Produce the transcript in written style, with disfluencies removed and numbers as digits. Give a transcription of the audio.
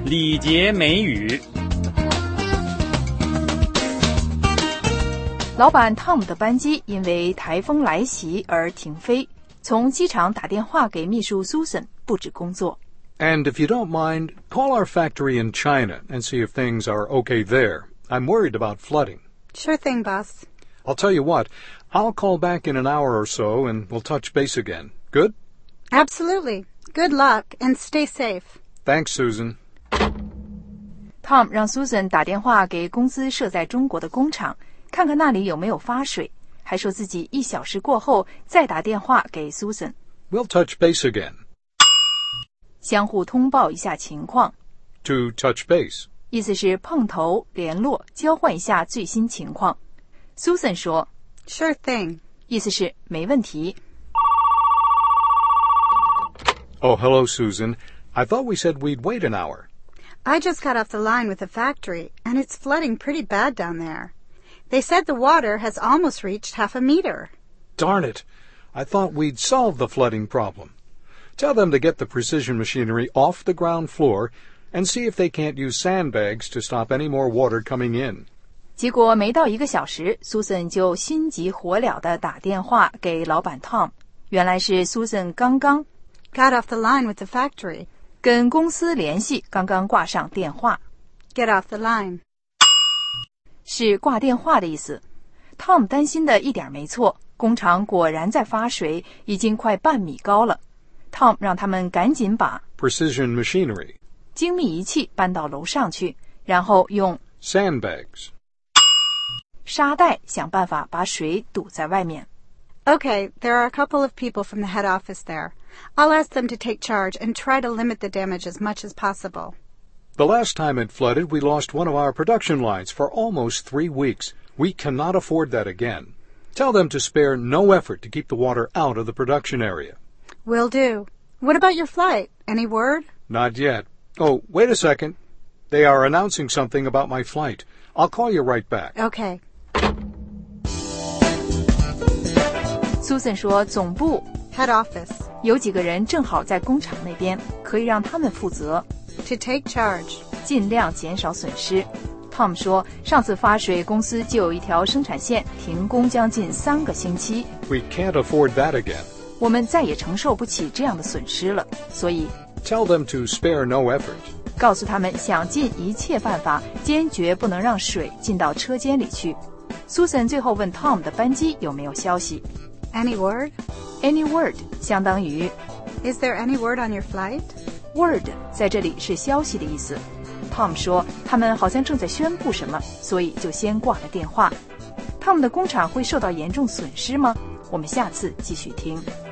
礼节美语。 老板 Tom 的班机因为台风来袭而停飞，从机场打电话给秘书 Susan 布置工作。 And if you don't mind, call our factory in China and see if things are okay there. I'm worried about flooding. Sure thing, boss. I'll tell you what, I'll call back in an hour or so and we'll touch base again. Good? Absolutely. Good luck and stay safe. Thanks, Susan. Tom 让 Susan 打电话给公司设在中国的工厂，看看那里有没有发水，还说自己1小时过后再打电话给 Susan。 We'll touch base again. 相互通报一下情况。 To touch base. 意思是碰头、联络、交换一下最新情况。Susan 说 Sure thing. 意思是没问题。 Oh, hello, Susan. I thought we said we'd wait an hour. I just got off the line with the factory, and it's flooding pretty bad down there. They said the water has almost reached 0.5 meter. Darn it. I thought we'd solved the flooding problem. Tell them to get the precision machinery off the ground floor and see if they can't use sandbags to stop any more water coming in. 结果没到1个小时 Susan 就心急火燎地打电话给老板 Tom。 原来是 Susan 刚刚 Got off the line with the factory. 跟公司联系，刚刚挂上电话。 Get off the line. 是挂电话的意思。 Tom 担心的一点没错，工厂果然在发水，已经快半米高了。 Tom 让他们赶紧把 Precision machinery. 精密仪器搬到楼上去，然后用 Sandbags. 沙袋想办法把水堵在外面。 Okay, there are a couple of people from the head office there. I'll ask them to take charge and try to limit the damage as much as possible. The last time it flooded, we lost one of our production lines for almost 3 weeks. We cannot afford that again. Tell them to spare no effort to keep the water out of the production area. Will do. What about your flight? Any word? Not yet. Oh, wait a second. They are announcing something about my flight. I'll call you right back. Okay. Susan 说总部 Head office. 有几个人正好在工厂那边，可以让他们负责， To take charge. 尽量减少损失。 Tom 说上次发水公司就有一条生产线停工将近3个星期， We can't afford that again. 我们再也承受不起这样的损失了，所以 Tell them to spare no effort. 告诉他们想尽一切办法，坚决不能让水进到车间里去。 Susan 最后问 Tom 的班机有没有消息。 Any word? Any word 相当于 Is there any word on your flight? word 在这里是消息的意思。 Tom 说他们好像正在宣布什么，所以就先挂了电话。 Tom 的工厂会受到严重损失吗？我们下次继续听。